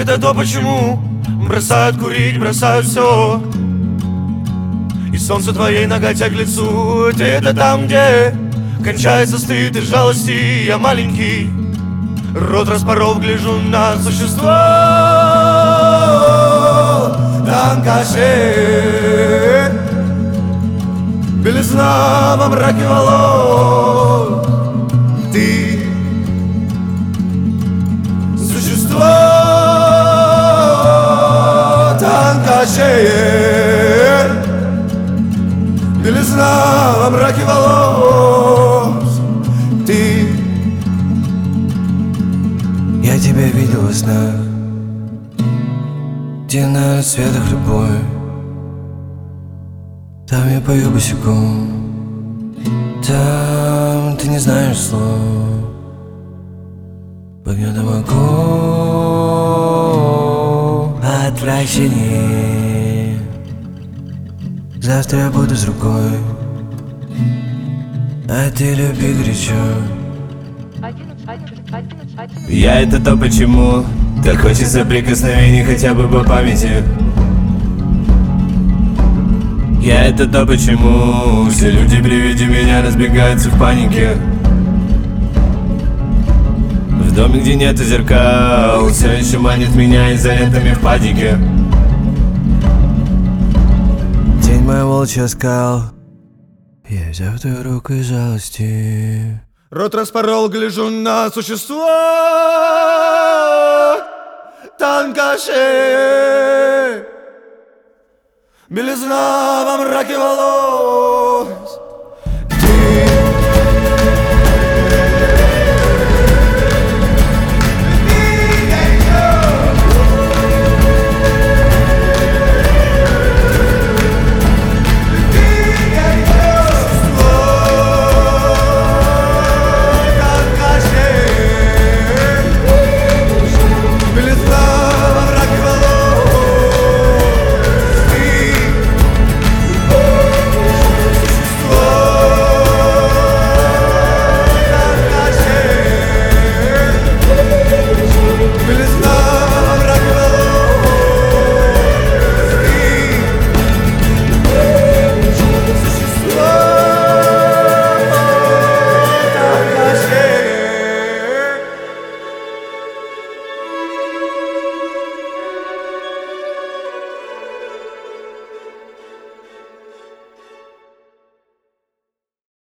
это то, почему бросают курить, бросают все. И солнце твоей ноготя к лицу. Это там, где кончается стыд и жалости. Я маленький, рот распорол, гляжу на существо. Там кашель, белизна во мраке волос. Ты существо, там кашель, белизна во мраке волос. Ты. Я тебя видел во снах, где на рассветах любовь. Там я пою босиком, там ты не знаешь слов. Под гнетом оков отвращение. Завтра я буду с рукой, а ты люби горячо. Я это то, почему так хочется прикосновений хотя бы по памяти. Я это то, почему все люди при виде меня разбегаются в панике. В доме, где нету зеркал, все еще манит меня изолентами в падике. Тень моя волчья скал, я взял твою руку из жалости. Рот распорол, гляжу на существо. Танкаши, белизна во мраке волос.